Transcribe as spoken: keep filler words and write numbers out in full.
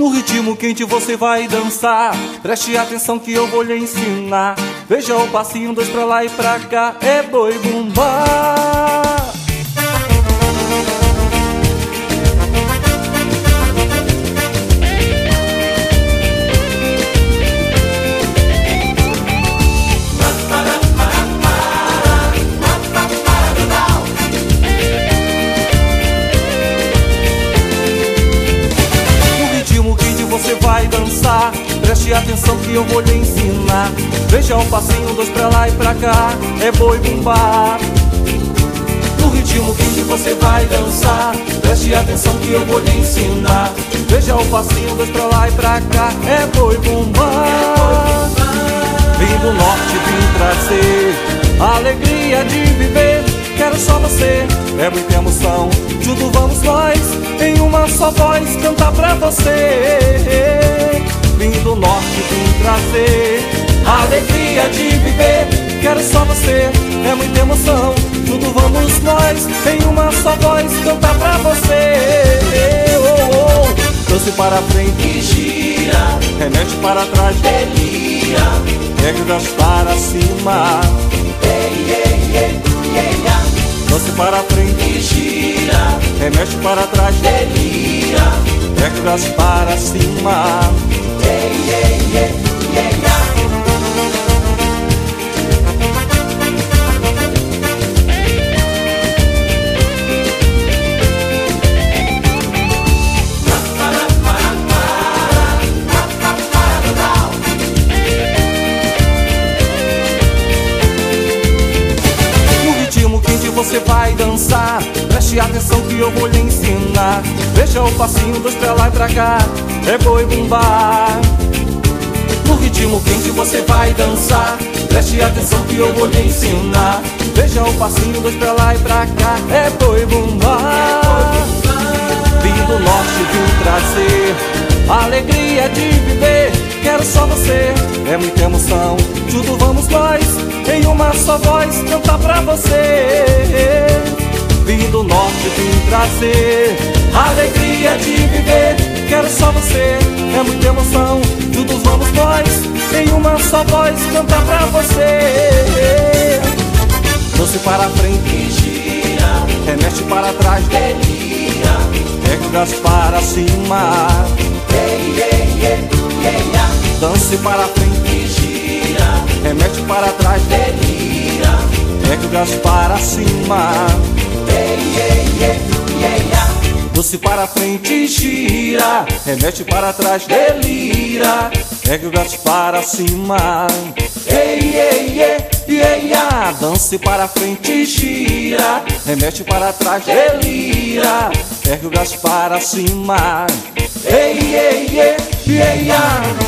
No ritmo quente você vai dançar. Preste atenção que eu vou lhe ensinar. Veja o passinho, dois pra lá e pra cá. É boi bumbá. Você vai dançar, preste atenção que eu vou lhe ensinar. Veja um passinho, dois pra lá e pra cá, é boi bumbá. No ritmo quente você vai dançar, preste atenção que eu vou lhe ensinar. Veja um passinho, dois pra lá e pra cá, é boi bumbá. Vim do norte, vim trazer a alegria de viver. Quero só você, é muita emoção. Junto vamos nós, em uma só voz, cantar pra você. Vim do norte, vim trazer a alegria de viver. Quero só você, é muita emoção. Junto vamos nós, em uma só voz, cantar pra você. Oh, oh. Dance para frente e gira, remete para trás, delira, regras para cima. Ei, ei, ei, ei, ei. Dance para frente e gira, remexe para trás, delira, regras para cima. Ei, ei, ei, ei, ei. Você vai dançar, preste atenção que eu vou lhe ensinar. Veja o passinho, dois pra lá e pra cá, é boi bumbá. No ritmo quente você vai dançar, preste atenção que eu vou lhe ensinar. Veja o passinho, dois pra lá e pra cá, é boi bumbá. Vim do norte, vim trazer a alegria de viver. Quero só você, é muita emoção. Junto vamos nós, em uma só voz, cantar pra você. Vim do norte, vim trazer a alegria de viver. Quero só você, é muita emoção. Juntos vamos nós, em uma só voz, cantar pra você. Doce para frente e gira, remete para trás, delira, regras para cima. Ei, ei, ei, ei, ei. Dance para frente e gira, remete para trás, delira, regras para cima. Ei, ei, ei, ei, ei. Doce para frente e gira, remete para trás, delira, regras para cima. Ei, ei, ei, ei, ei. Dance para frente e gira, remete para trás, delira, regras para cima. Ei, ei, ei, ei, ei.